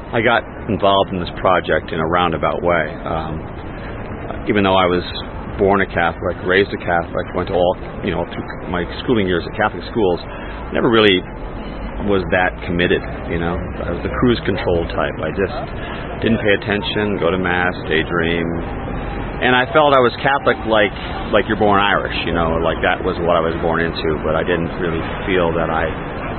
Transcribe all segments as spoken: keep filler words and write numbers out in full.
I got involved in this project in a roundabout way. Um, even though I was born a Catholic, raised a Catholic, went to all, you know, through my schooling years at Catholic schools, never really was that committed, you know. I was the cruise control type. I just didn't pay attention, go to Mass, daydream. And I felt I was Catholic like like you're born Irish, you know, like that was what I was born into, but I didn't really feel that I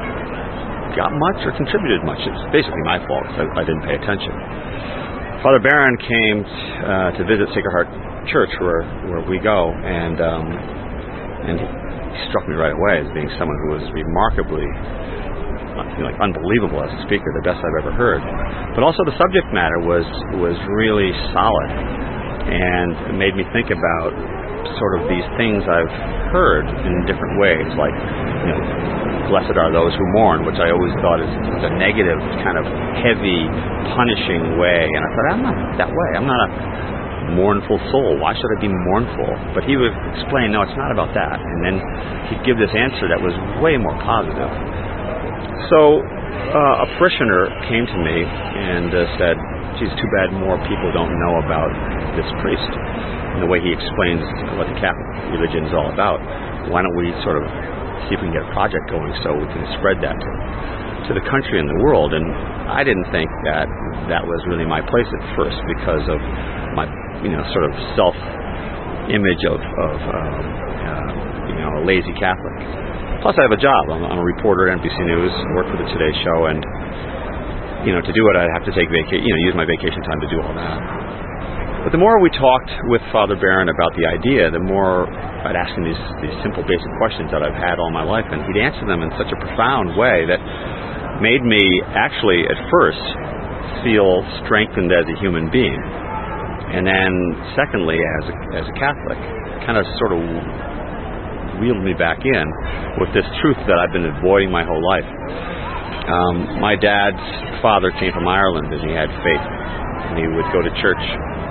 got much or contributed much. It's basically my fault because I, I didn't pay attention. Father Barron came uh, to visit Sacred Heart Church where where we go, and um, and he struck me right away as being someone who was remarkably, you know, like unbelievable as a speaker, the best I've ever heard. But also the subject matter was was really solid, and it made me think about sort of these things I've heard in different ways, like, you know, blessed are those who mourn, which I always thought is a negative, kind of heavy, punishing way. And I thought, I'm not that way. I'm not a mournful soul. Why should I be mournful? But he would explain, no, it's not about that. And then he'd give this answer that was way more positive. So uh, a parishioner came to me and uh, said, geez, too bad more people don't know about this priest and the way he explains what the Catholic religion is all about. Why don't we sort of see if we can get a project going so we can spread that to, to the country and the world? And I didn't think that that was really my place at first because of my, you know, sort of self-image of, of um, uh, you know, a lazy Catholic. Plus, I have a job. I'm, I'm a reporter at N B C News, work for the Today Show, and, you know, to do it, I'd have to take vacation, you know, use my vacation time to do all that. But the more we talked with Father Barron about the idea, the more I'd ask him these, these simple, basic questions that I've had all my life, and he'd answer them in such a profound way that made me actually, at first, feel strengthened as a human being. And then, secondly, as a, as a Catholic, kind of sort of reeled me back in with this truth that I've been avoiding my whole life. Um, my dad's father came from Ireland, and he had faith, and he would go to church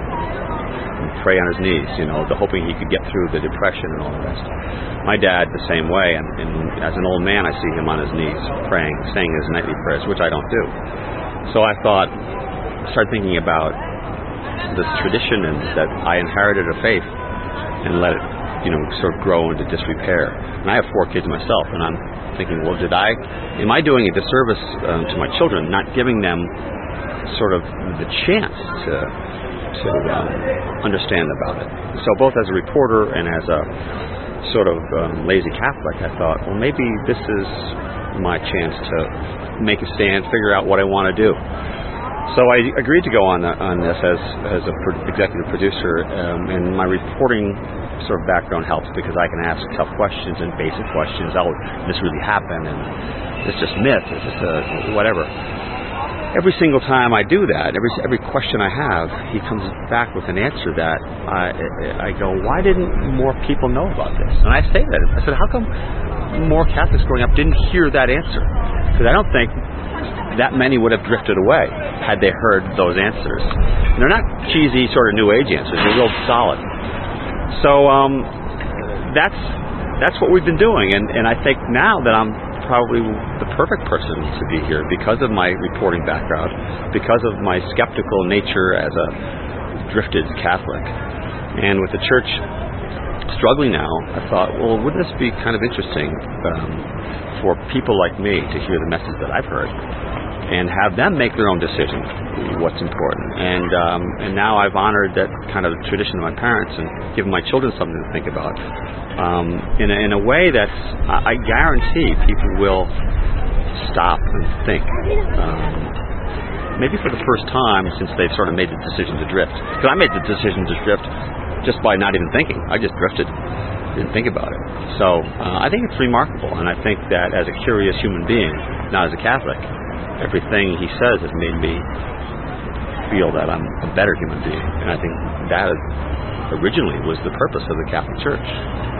and pray on his knees, you know, the hoping he could get through the depression and all the rest. My dad the same way, and, and as an old man I see him on his knees praying, saying his nightly prayers, which I don't do. So I thought, started thinking about this tradition and that I inherited a faith and let it, you know, sort of grow into disrepair. And I have four kids myself, and I'm thinking, well, did I, am I doing a disservice um, to my children, not giving them sort of the chance to to um, understand about it? So both as a reporter and as a sort of um, lazy Catholic, I thought, well, maybe this is my chance to make a stand, figure out what I want to do. So I agreed to go on the, on this as as a pro- executive producer, um, and my reporting sort of background helps because I can ask tough questions and basic questions. Oh, this really happened, and it's just myth, it's just a, whatever. Every single time I do that, every every question I have, he comes back with an answer that I I go, why didn't more people know about this? And I say that. I said, how come more Catholics growing up didn't hear that answer? Because I don't think that many would have drifted away had they heard those answers. And they're not cheesy sort of New Age answers. They're real solid. So um, that's that's what we've been doing. And, and I think now that I'm probably the perfect person to be here because of my reporting background, because of my skeptical nature as a drifted Catholic. And with the church struggling now, I thought, well, wouldn't this be kind of interesting um, for people like me to hear the message that I've heard and have them make their own decision what's important. And um, and now I've honored that kind of tradition of my parents and given my children something to think about um, in, a, in a way that's, I guarantee people will stop and think. Um, maybe for the first time since they've sort of made the decision to drift. Because I made the decision to drift just by not even thinking. I just drifted, didn't think about it. So uh, I think it's remarkable, and I think that as a curious human being, not as a Catholic, everything he says has made me feel that I'm a better human being. And I think that originally was the purpose of the Catholic Church.